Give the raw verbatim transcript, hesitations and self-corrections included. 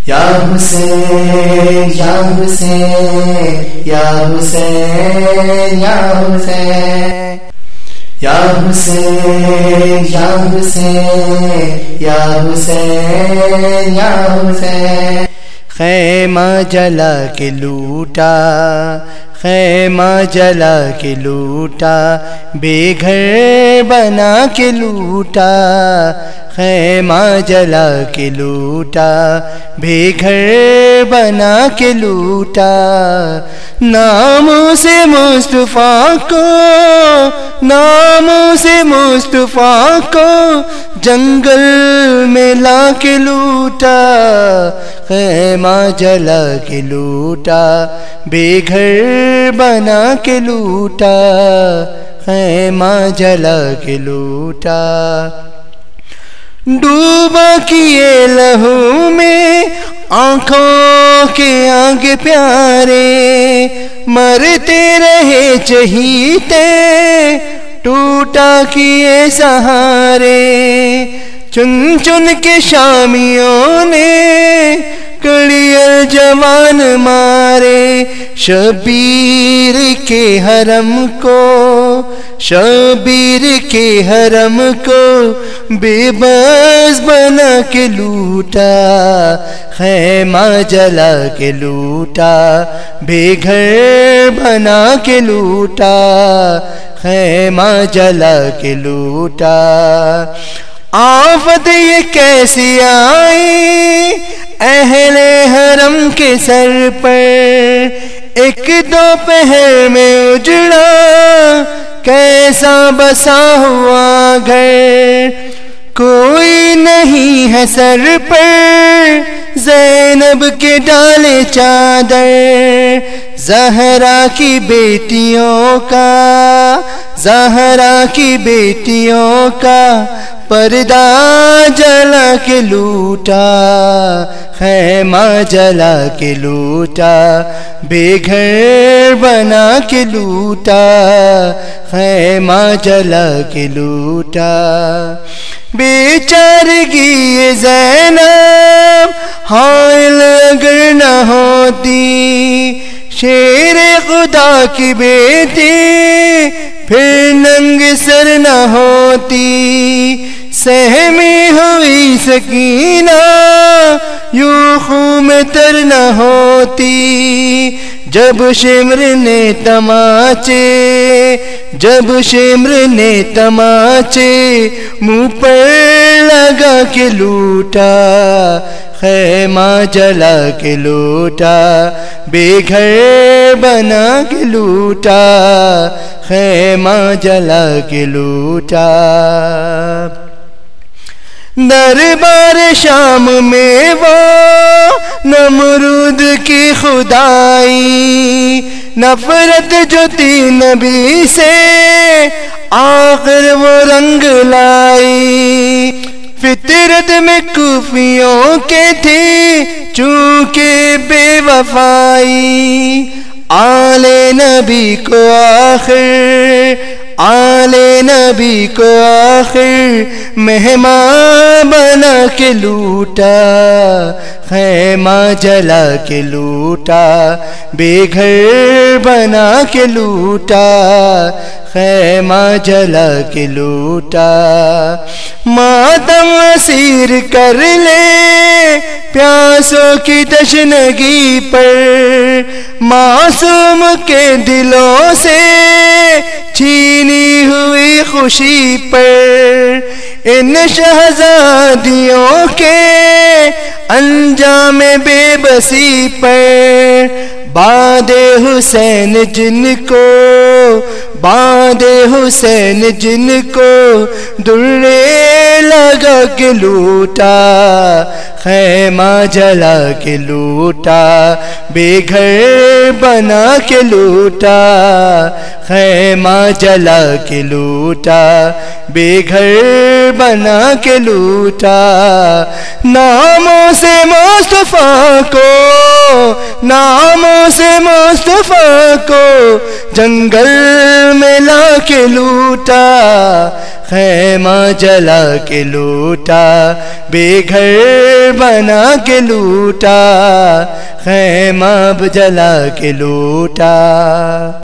یا حسین یا حسین یا حسین یا حسین یا حسین یا حسین یا حسین یا حسین خیمہ جلا کے لوٹا خیمہ جلا کے لوٹا بے گھر بنا کے لوٹا خیمہ جلا کے لوٹا بے گھر بنا کے لوٹا ناموں سے مصطفیٰ کو ناموں سے مصطفیٰ کو جنگل میں لا کے لوٹا خیمہ جلا کے لوٹا بے گھر بنا کے لوٹا خیمہ جلا کے لوٹا ڈوبا کیے لہو میں آنکھوں کے آگے پیارے مرتے رہے چہیتے ٹوٹا کیے سہارے چن چن کے شامیوں نے کڑیل جوان مارے شبیر کے حرم کو شبیر کے حرم کو بے بس بنا کے لوٹا خیمہ جلا کے لوٹا بے گھر بنا کے لوٹا خیمہ جلا کے لوٹا آفت یہ کیسی آئی اہل حرم کے سر پر ایک دوپہر میں اجڑا کیسا بسا ہوا گھر کوئی نہیں ہے سر پر زینب کے ڈالے چادر زہرا کی بیٹیوں کا زہرا کی بیٹیوں کا پردہ جلا کے لوٹا خیمہ جلا کے لوٹا بے گھر بنا کے لوٹا خیمہ جلا کے لوٹا بیچارگی یہ زینب حائل اگر نہ ہوتی شیر خدا کی بیٹی پھر ننگ سر نہ ہوتی سہمی ہوئی سکینہ یوں خون میں تر نہ ہوتی جب شمر نے تماچے جب شمر نے تماچے منہ پر لگا کے لوٹا خیمہ جلا کے لوٹا بے گھر بنا کے لوٹا خیمہ جلا کے لوٹا دربار شام میں وہ نمرود کی خدائی نفرت جو تھی نبی سے آخر وہ رنگ لائی فطرت میں کوفیوں کے تھی چونکہ بے وفائی آل نبی کو آخر آل نبی کو آخر مہمان بنا کے لوٹا خیمہ جلا کے لوٹا بے گھر بنا کے لوٹا خیمہ جلا کے لوٹا ماتم اسیر کر لے پیاسوں کی تشنگی پر معصوم کے دلوں سے چھینی ہوئی خوشی پر ان شہزادیوں کے انجام بے بسی پر باد حسین جن کو باد حسین جن کو درے لگا کے لوٹا خیمہ جلا کے لوٹا بے گھر بنا کے لوٹا خیمہ جلا کے لوٹا بے گھر بنا کے لوٹا ناموں سے مصطفیٰ کو ناموں سے مصطفیٰ کو جنگل میں لا کے لوٹا، خیمہ جلا کے لوٹا، بے گھر بنا کے لوٹا، خیمہ جلا کے لوٹا۔